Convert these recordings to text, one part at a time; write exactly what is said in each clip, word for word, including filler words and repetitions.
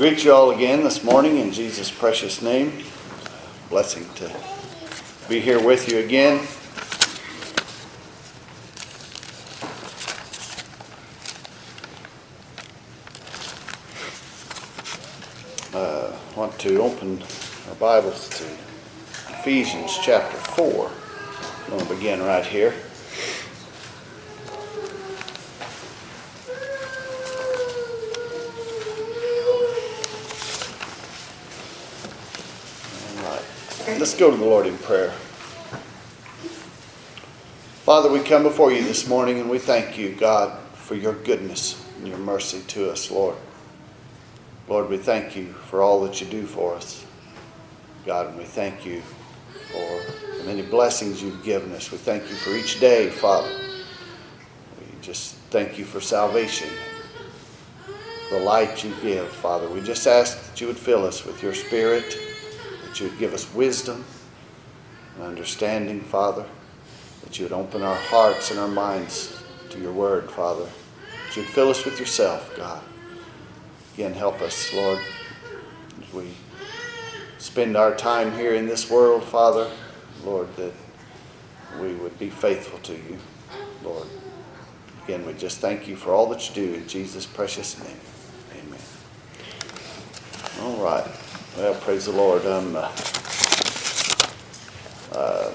Greet you all again this morning in Jesus' precious name. Blessing to be here with you again. Uh, I want to open our Bibles to Ephesians chapter four. I'm going to begin right here. Let's go to the Lord in prayer. Father, we come before you this morning and we thank you, God, for your goodness and your mercy to us, Lord. Lord, we thank you for all that you do for us, God, and we thank you for the many blessings you've given us. We thank you for each day, Father. We just thank you for salvation, the light you give, Father. We just ask that you would fill us with your Spirit, that you would give us wisdom and understanding, Father, that you would open our hearts and our minds to your word, Father, that you would fill us with yourself, God. Again, help us, Lord, as we spend our time here in this world, Father, Lord, that we would be faithful to you, Lord. Again, we just thank you for all that you do in Jesus' precious name. Amen. All right. Well, praise the Lord. I'm uh, uh,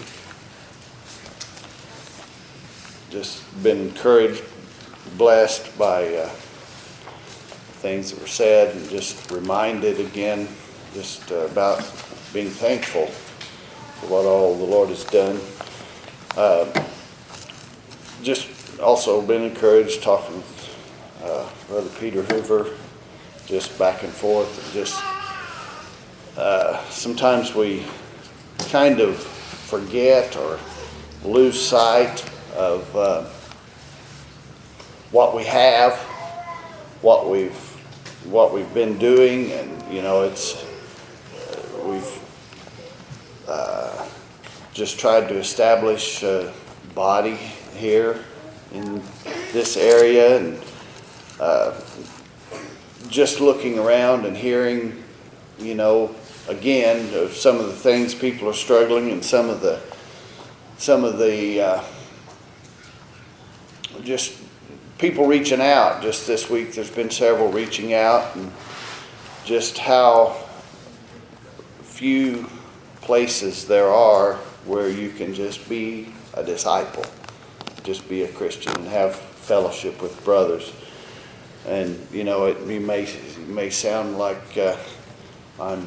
just been encouraged, blessed by uh, things that were said, and just reminded again just uh, about being thankful for what all the Lord has done. Uh, just also been encouraged talking with uh, Brother Peter Hoover, just back and forth, and just Uh, sometimes we kind of forget or lose sight of uh, what we have, what we've what we've been doing, and you know it's uh, we've uh, just tried to establish a body here in this area, and uh, just looking around and hearing, you know, again, of some of the things people are struggling, and some of the some of the uh, just people reaching out. Just this week, there's been several reaching out, and just how few places there are where you can just be a disciple, just be a Christian, and have fellowship with brothers. And you know, it, it may it may sound like uh, I'm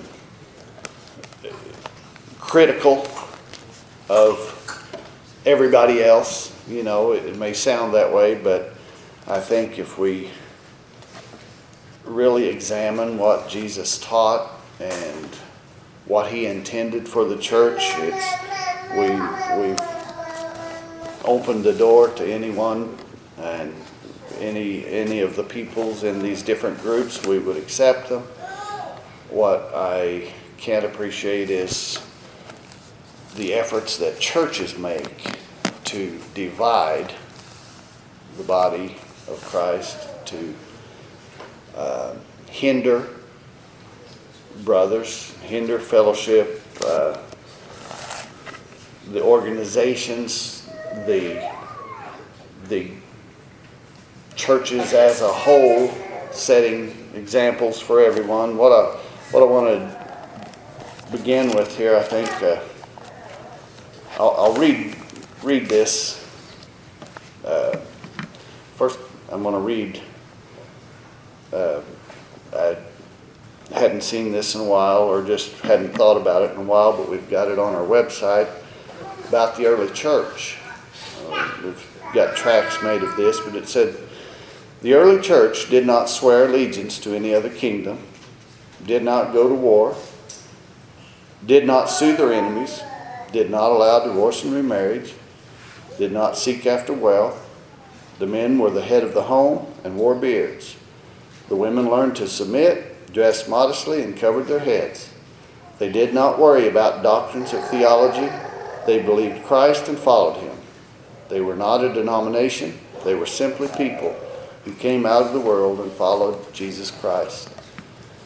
critical of everybody else. You know, it, it may sound that way, but I think if we really examine what Jesus taught and what he intended for the church, it's we we've opened the door to anyone and any any of the peoples in these different groups. We would accept them. What I can't appreciate is the efforts that churches make to divide the body of Christ, to uh, hinder brothers, hinder fellowship, uh, the organizations, the the churches as a whole, setting examples for everyone. What I what I want to begin with here, I think, uh, I'll, I'll read read this. Uh, first, I'm going to read. Uh, I hadn't seen this in a while, or just hadn't thought about it in a while, but we've got it on our website about the early church. Uh, we've got tracts made of this, but it said, "The early church did not swear allegiance to any other kingdom, did not go to war, did not sue their enemies, did not allow divorce and remarriage, did not seek after wealth. The men were the head of the home and wore beards. The women learned to submit, dressed modestly, and covered their heads. They did not worry about doctrines or theology. They believed Christ and followed him. They were not a denomination. They were simply people who came out of the world and followed Jesus Christ."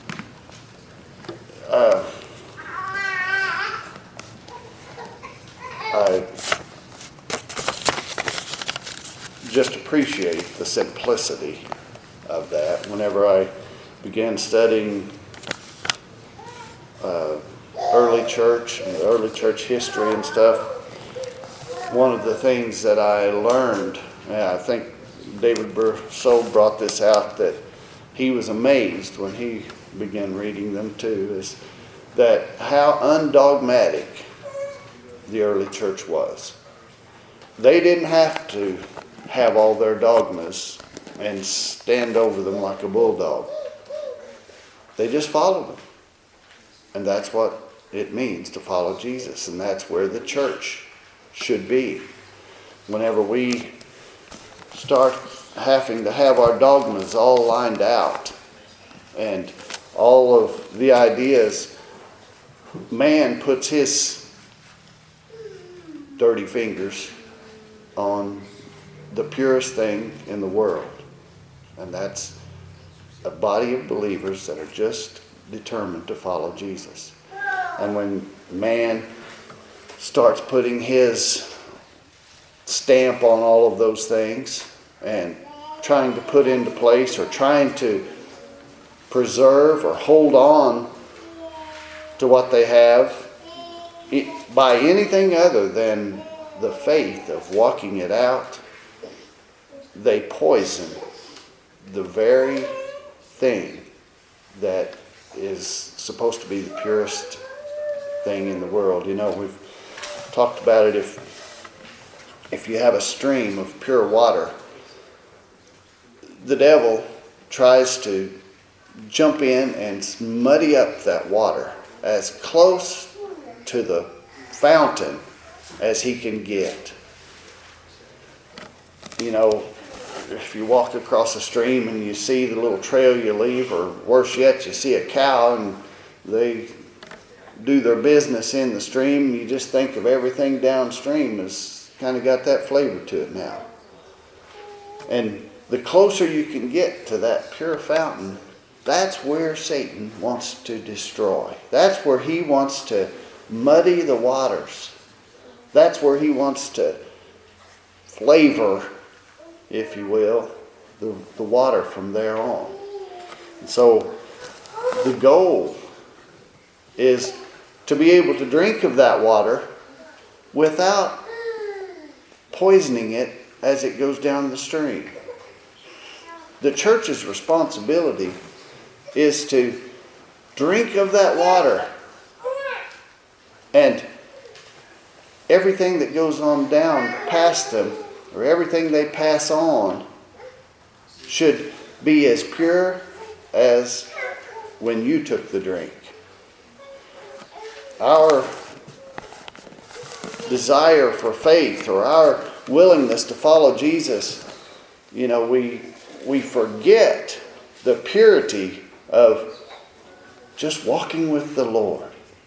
just appreciate the simplicity of that. Whenever I began studying uh, early church and the early church history and stuff, one of the things that I learned, and I think David Berceau brought this out, that he was amazed when he began reading them too, is that how undogmatic the early church was. They didn't have to have all their dogmas and stand over them like a bulldog. They just followed them. And that's what it means to follow Jesus. And that's where the church should be. Whenever we start having to have our dogmas all lined out and all of the ideas, man puts his dirty fingers on the purest thing in the world. And that's a body of believers that are just determined to follow Jesus. And when man starts putting his stamp on all of those things and trying to put into place or trying to preserve or hold on to what they have by anything other than the faith of walking it out, they poison the very thing that is supposed to be the purest thing in the world. You know, we've talked about it. If if you have a stream of pure water, the devil tries to jump in and muddy up that water as close to the fountain as he can get. You know, if you walk across a stream and you see the little trail you leave, or worse yet, you see a cow and they do their business in the stream, you just think of everything downstream has kind of got that flavor to it now. And the closer you can get to that pure fountain, that's where Satan wants to destroy. That's where he wants to muddy the waters. That's where he wants to flavor, if you will, the, the water from there on. And so the goal is to be able to drink of that water without poisoning it as it goes down the stream. The church's responsibility is to drink of that water, and everything that goes on down past them, or everything they pass on, should be as pure as when you took the drink. Our desire for faith, or our willingness to follow Jesus, you know, we we forget the purity of just walking with the Lord.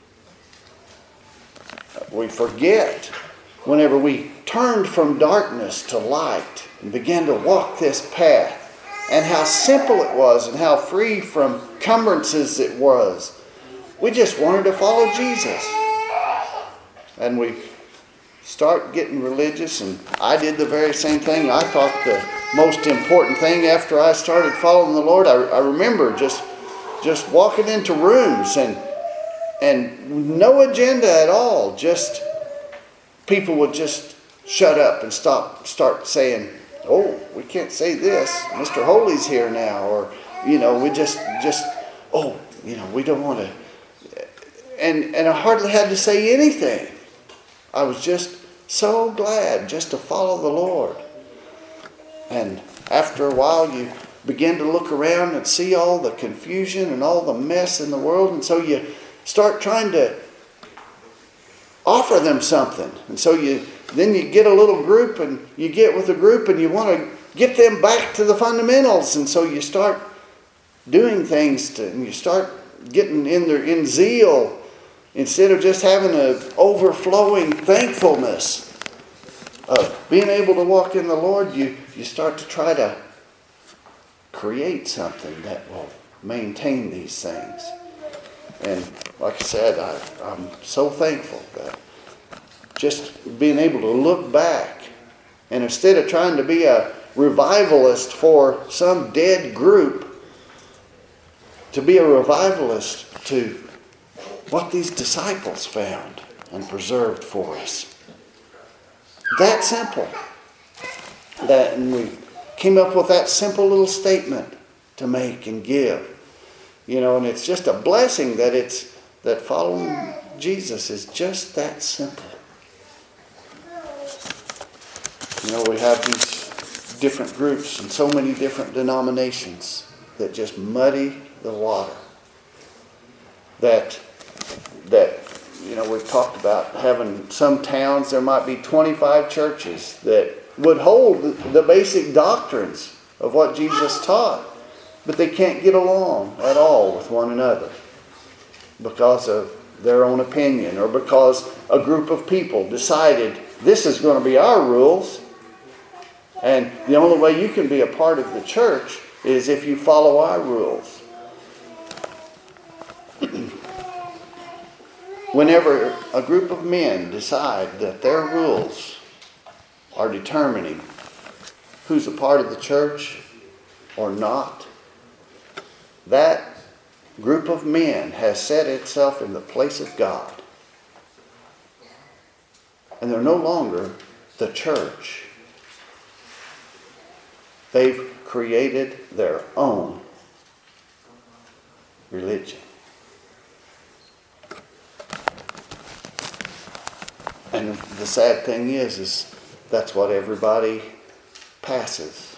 We forget whenever we turned from darkness to light and began to walk this path, and how simple it was and how free from encumbrances it was. We just wanted to follow Jesus. And we start getting religious, and I did the very same thing. I thought the most important thing after I started following the Lord, I, I remember just just walking into rooms and and no agenda at all. Just people would just shut up and stop, start saying, "Oh, we can't say this. Mister Holy's here now," or you know, we just just oh, you know, we don't want to. And and I hardly had to say anything. I was just so glad just to follow the Lord. And after a while, you begin to look around and see all the confusion and all the mess in the world, and so you start trying to offer them something. And so you then you get a little group, and you get with a group, and you want to get them back to the fundamentals. And so you start doing things to, and you start getting in there in zeal, instead of just having an overflowing thankfulness of being able to walk in the Lord. You, you start to try to create something that will maintain these things. And like I said, I, I'm so thankful that just being able to look back And instead of trying to be a revivalist for some dead group, to be a revivalist to what these disciples found and preserved for us. That simple. That, and we came up with that simple little statement to make and give. You know, and it's just a blessing that it's that following Jesus is just that simple. You know, we have these different groups and so many different denominations that just muddy the water. That, that you know, we've talked about having some towns, there might be twenty-five churches that would hold the basic doctrines of what Jesus taught, but they can't get along at all with one another because of their own opinion or because a group of people decided this is going to be our rules. And the only way you can be a part of the church is if you follow our rules. Whenever a group of men decide that their rules are determining who's a part of the church or not, that group of men has set itself in the place of God. And they're no longer the church. They've created their own religion. And the sad thing is, is that's what everybody passes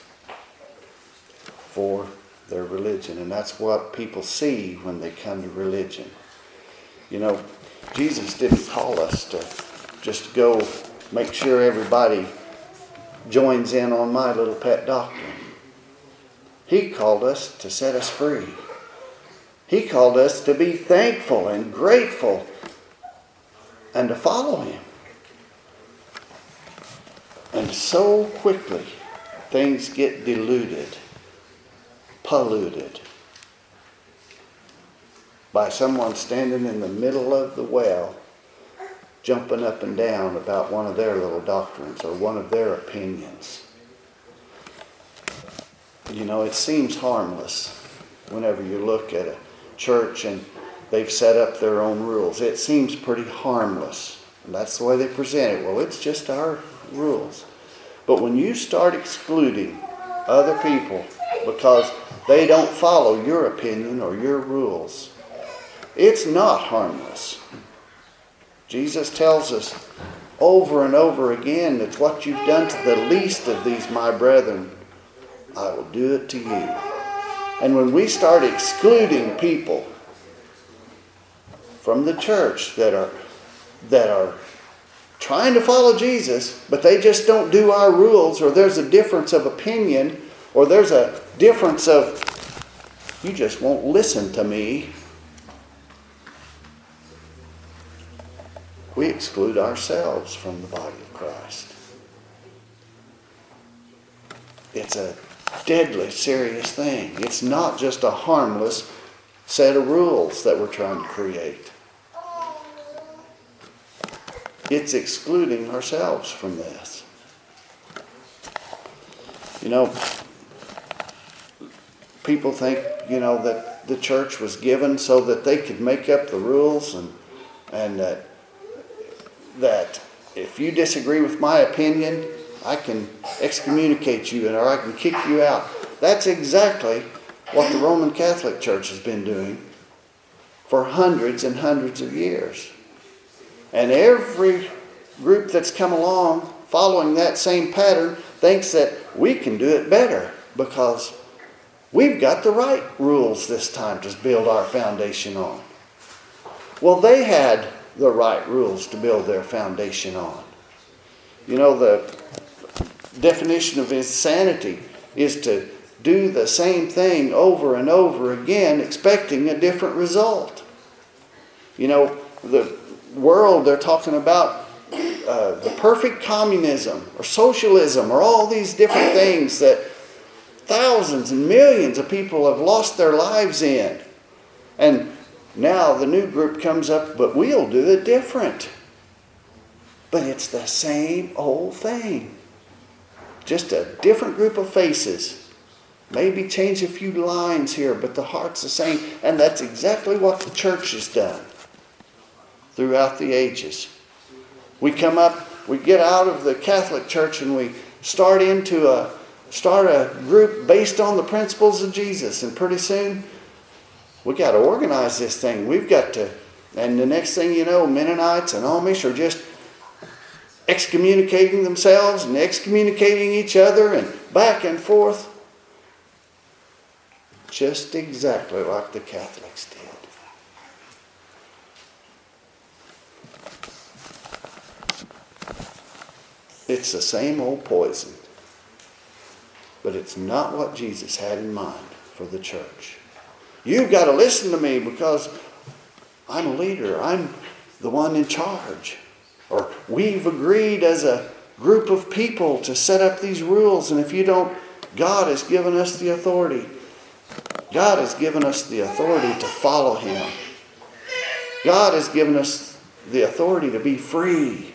for their religion. And that's what people see when they come to religion. You know, Jesus didn't call us to just go make sure everybody joins in on my little pet doctrine. He called us to set us free. He called us to be thankful and grateful and to follow Him. And so quickly things get diluted, polluted by someone standing in the middle of the well jumping up and down about one of their little doctrines or one of their opinions. You know, it seems harmless whenever you look at a church and they've set up their own rules. It seems pretty harmless. And that's the way they present it. Well, it's just our rules. But when you start excluding other people because they don't follow your opinion or your rules, it's not harmless. Jesus tells us over and over again that what you've done to the least of these my brethren, I will do it to you. And when we start excluding people from the church that are that are trying to follow Jesus, but they just don't do our rules, or there's a difference of opinion, or there's a difference of, you just won't listen to me, we exclude ourselves from the body of Christ. It's a deadly serious thing. It's not just a harmless set of rules that we're trying to create. It's excluding ourselves from this. You know, people think, you know, that the church was given so that they could make up the rules and and that that if you disagree with my opinion, I can excommunicate you or I can kick you out. That's exactly what the Roman Catholic Church has been doing for hundreds and hundreds of years. And every group that's come along following that same pattern thinks that we can do it better because we've got the right rules this time to build our foundation on. Well, they had the right rules to build their foundation on. You know, the definition of insanity is to do the same thing over and over again, expecting a different result. You know, the world, they're talking about uh, the perfect communism or socialism or all these different things that thousands and millions of people have lost their lives in. And now the new group comes up, but we'll do it different. But it's the same old thing. just a different group of faces. Maybe change a few lines here, but the heart's the same. And that's exactly what the church has done throughout the ages. We come up, we get out of the Catholic Church and we start into a start a group based on the principles of Jesus. And pretty soon, we got to organize this thing. We've got to, and the next thing you know, Mennonites and Amish are just excommunicating themselves and excommunicating each other and back and forth. Just exactly like the Catholics did. It's the same old poison. But it's not what Jesus had in mind for the church. You've got to listen to me because I'm a leader. I'm the one in charge. Or we've agreed as a group of people to set up these rules. And if you don't, God has given us the authority. God has given us the authority to follow Him. God has given us the authority to be free.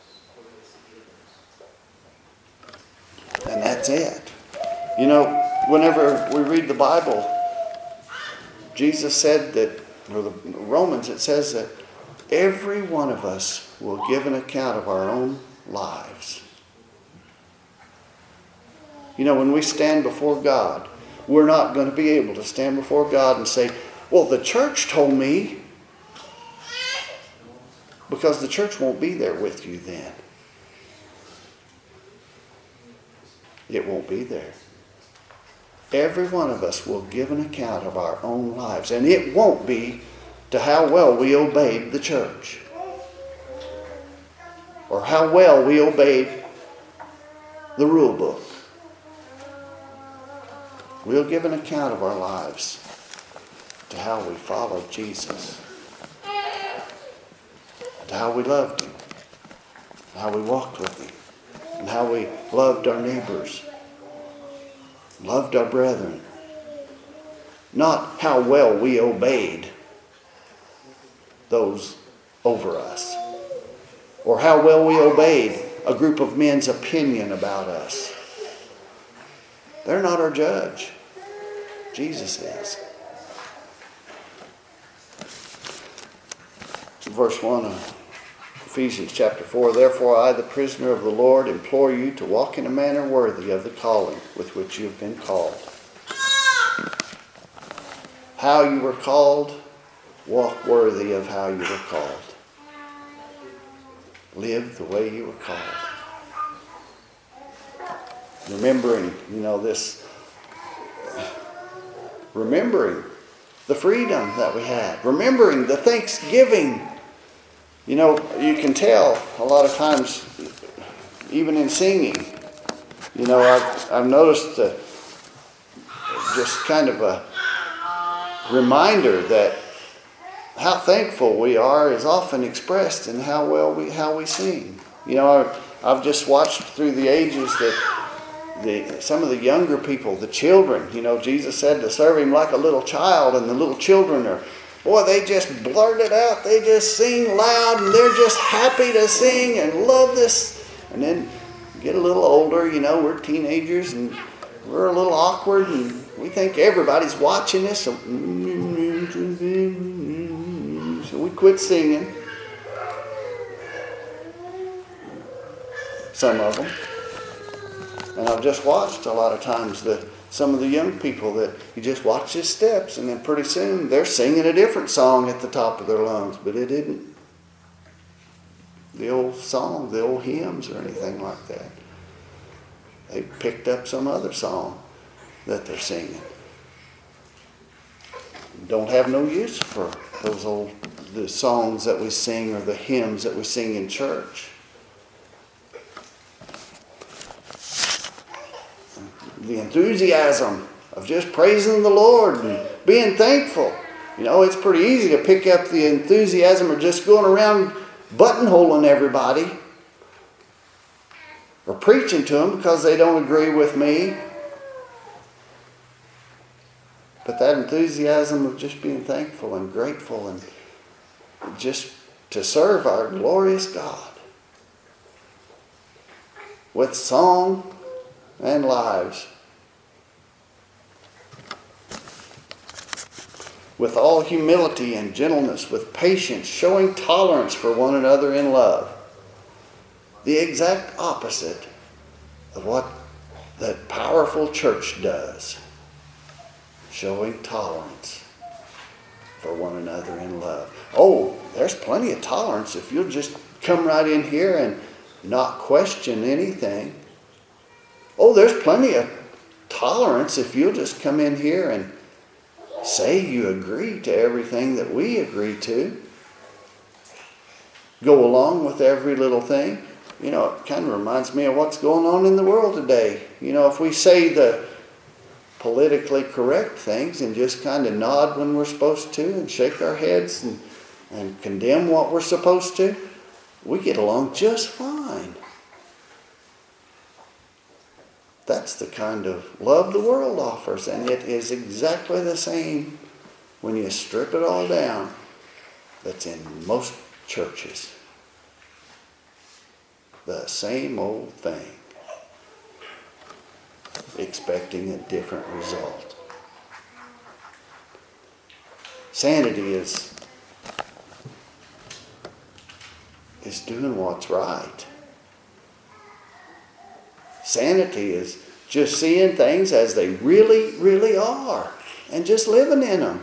And that's it. You know, whenever we read the Bible, Jesus said that, or the Romans, it says that every one of us will give an account of our own lives. You know, when we stand before God, we're not going to be able to stand before God and say, well, the church told me. Because the church won't be there with you then. It won't be there. Every one of us will give an account of our own lives. And it won't be to how well we obeyed the church. Or how well we obeyed the rule book. We'll give an account of our lives to how we followed Jesus. To how we loved Him. How we walked with Him. And how we loved our neighbors. Loved our brethren. Not how well we obeyed those over us. Or how well we obeyed a group of men's opinion about us. They're not our judge. Jesus is. Verse one of Ephesians chapter four, therefore I, the prisoner of the Lord, implore you to walk in a manner worthy of the calling with which you have been called. How you were called, walk worthy of how you were called. Live the way you were called. Remembering, you know, this, remembering the freedom that we had. Remembering the thanksgiving. You know, you can tell a lot of times, even in singing, you know, I've, I've noticed uh, just kind of a reminder that how thankful we are is often expressed in how well we how we sing. You know, I've, I've just watched through the ages that the some of the younger people, the children, you know, Jesus said to serve Him like a little child, and the little children are, boy, they just blurt it out. They just sing loud, and they're just happy to sing and love this. And then get a little older, you know, we're teenagers, and we're a little awkward, and we think everybody's watching us. So, so we quit singing. Some of them. And I've just watched a lot of times the some of the young people that you just watch his steps, and then pretty soon they're singing a different song at the top of their lungs, but it isn't the old song, the old hymns or anything like that. They've picked up some other song that they're singing. Don't have no use for those old the songs that we sing or the hymns that we sing in church. The enthusiasm of just praising the Lord and being thankful. You know, it's pretty easy to pick up the enthusiasm of just going around buttonholing everybody or preaching to them because they don't agree with me. But that enthusiasm of just being thankful and grateful and just to serve our glorious God with song and lives. With all humility and gentleness, with patience, showing tolerance for one another in love. The exact opposite of what that powerful church does. Showing tolerance for one another in love. Oh, there's plenty of tolerance if you'll just come right in here and not question anything. Oh, there's plenty of tolerance if you'll just come in here and say you agree to everything that we agree to. Go along with every little thing. You know, it kind of reminds me of what's going on in the world today. You know, if we say the politically correct things and just kind of nod when we're supposed to and shake our heads and, and condemn what we're supposed to, we get along just fine. That's the kind of love the world offers, and it is exactly the same when you strip it all down that's in most churches. The same old thing, expecting a different result. Sanity is, is doing what's right. Sanity is just seeing things as they really, really are and just living in them.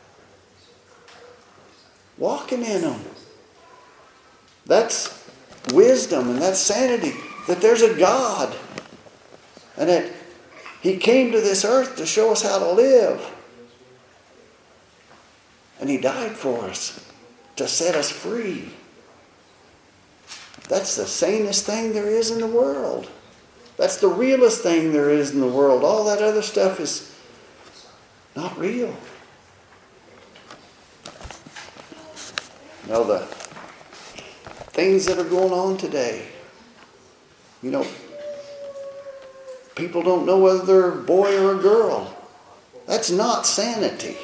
Walking in them. That's wisdom and that's sanity. That there's a God. And that He came to this earth to show us how to live. And He died for us to set us free. That's the sanest thing there is in the world. That's the realest thing there is in the world. All that other stuff is not real. You know, the things that are going on today. You know, people don't know whether they're a boy or a girl. That's not sanity.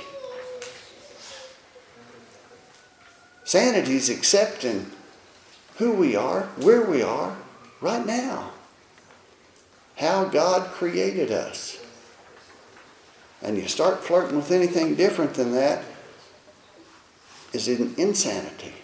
Sanity is accepting who we are, where we are, right now. How God created us. And you start flirting with anything different than that is in insanity.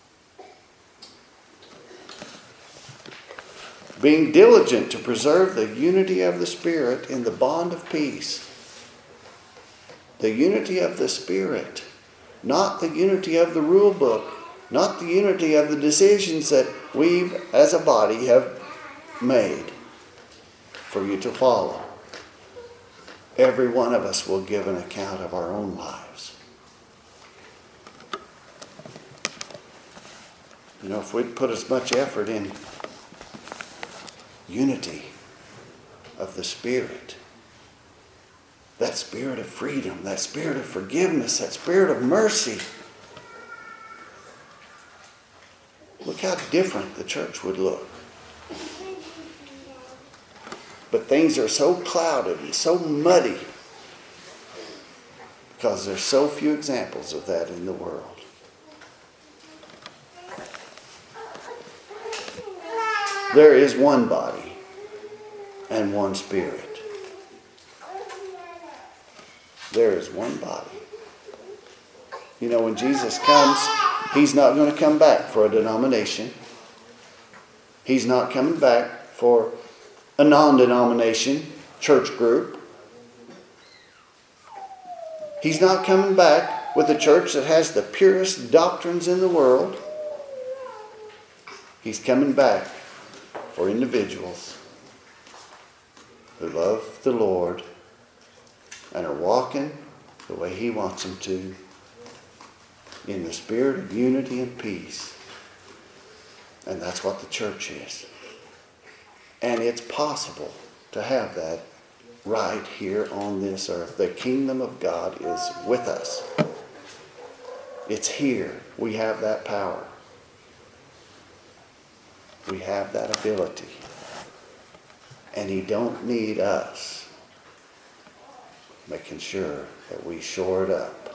Being diligent to preserve the unity of the Spirit in the bond of peace. The unity of the Spirit. Not the unity of the rule book. Not the unity of the decisions that we as a body have made for you to follow. Every one of us will give an account of our own lives. You know, if we'd put as much effort in unity of the Spirit, that spirit of freedom, that spirit of forgiveness, that spirit of mercy, look how different the church would look. But things are so clouded and so muddy because there's so few examples of that in the world. There is one body and one Spirit. There is one body. You know, when Jesus comes, He's not going to come back for a denomination. He's not coming back for a non-denomination church group. He's not coming back with a church that has the purest doctrines in the world. He's coming back for individuals who love the Lord and are walking the way He wants them to in the spirit of unity and peace. And that's what the church is. And it's possible to have that right here on this earth. The kingdom of God is with us. It's here. We have that power. We have that ability. And He don't need us making sure that we shore it up,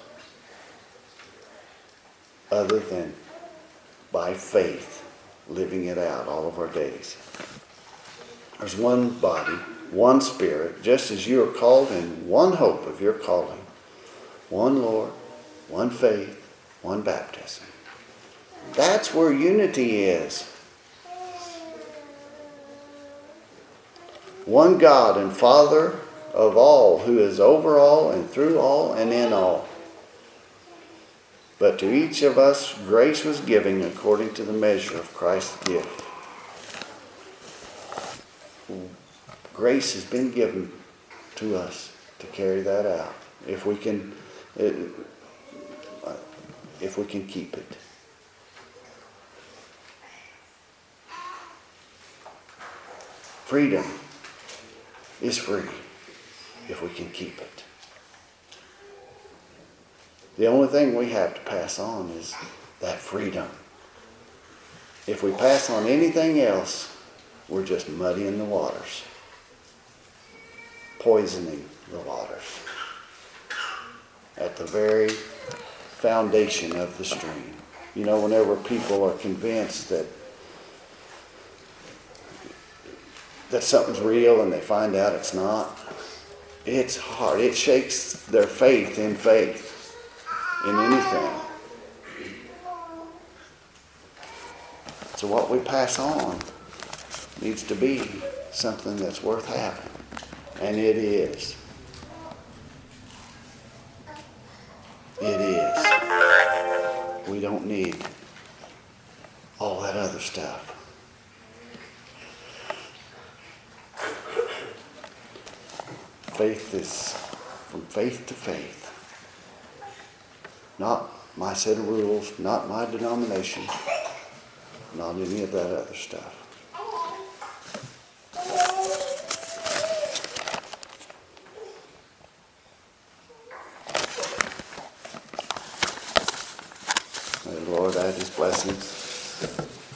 other than by faith living it out all of our days. There's one body, one Spirit, just as you are called in one hope of your calling, one Lord, one faith, one baptism. That's where unity is. One God and Father of all, who is over all and through all and in all. But to each of us grace was given according to the measure of Christ's gift. Grace has been given to us to carry that out. If we can, if we can keep it. Freedom is free if we can keep it. The only thing we have to pass on is that freedom. If we pass on anything else, we're just muddying the waters, poisoning the waters at the very foundation of the stream. You know, whenever people are convinced that that something's real and they find out it's not, it's hard. It shakes their faith in faith in anything. So what we pass on needs to be something that's worth having. And it is. It is. We don't need all that other stuff. Faith is from faith to faith. Not my set of rules, not my denomination, not any of that other stuff. May the Lord add His blessings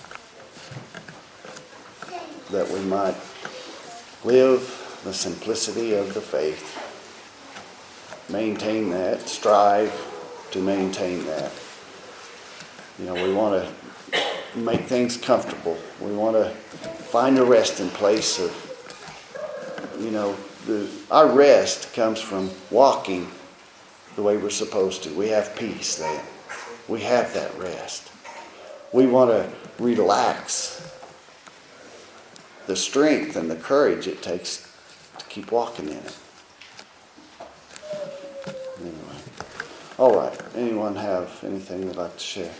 that we might live the simplicity of the faith. Maintain that, strive to maintain that. You know, we want to make things comfortable. We want to find a resting place of, you know, the, our rest comes from walking the way we're supposed to. We have peace then. We have that rest. We want to relax the strength and the courage it takes to keep walking in it. Anyway. All right. Anyone have anything they'd like to share?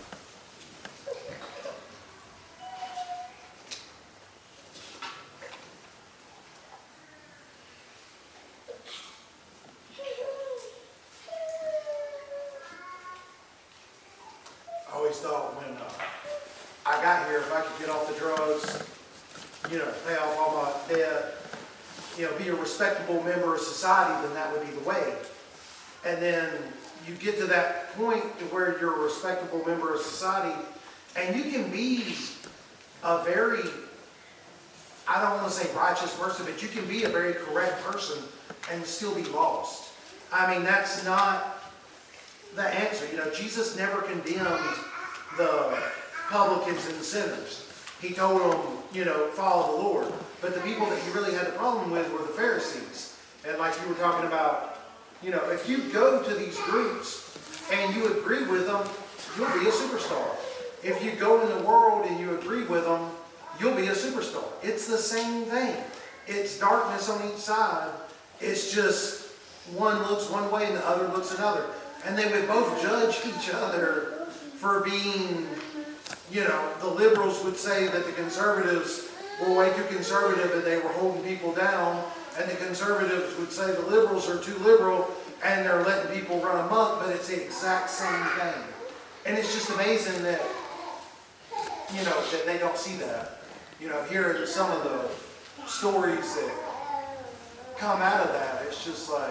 I always thought when uh, I got here, if I could get off the drugs, you know, pay off all my debt, you know, be a respectable member of society, then that would be the way. And then you get to that point where you're a respectable member of society, and you can be a very, I don't want to say righteous person, but you can be a very correct person and still be lost. I mean, that's not the answer. You know, Jesus never condemned the publicans and the sinners. He told them, you know, follow the Lord. But the people that he really had a problem with were the Pharisees. And like you were talking about, you know, if you go to these groups and you agree with them, you'll be a superstar. If you go in the world and you agree with them, you'll be a superstar. It's the same thing. It's darkness on each side. It's just one looks one way and the other looks another. And they would both judge each other for being, you know, the liberals would say that the conservatives were way too conservative and they were holding people down. And the conservatives would say the liberals are too liberal and they're letting people run amok, but it's the exact same thing. And it's just amazing that, you know, that they don't see that. You know, hearing some of the stories that come out of that, it's just like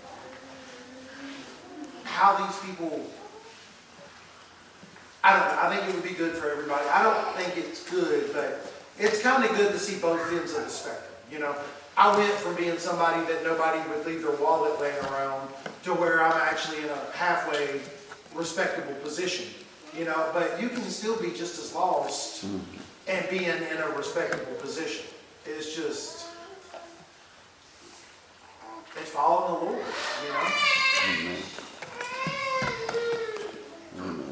how these people, I don't know, I think it would be good for everybody. I don't think it's good, but it's kind of good to see both ends of the spectrum, you know. I went from being somebody that nobody would leave their wallet laying around to where I'm actually in a halfway respectable position, you know, but you can still be just as lost and being in a respectable position. It's just, following the Lord, you know? Amen. Amen.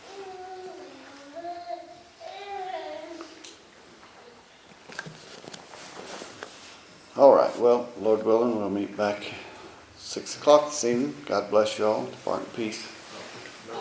All right, well, Lord willing, we'll meet back six o'clock this evening. God bless you all. Depart in peace.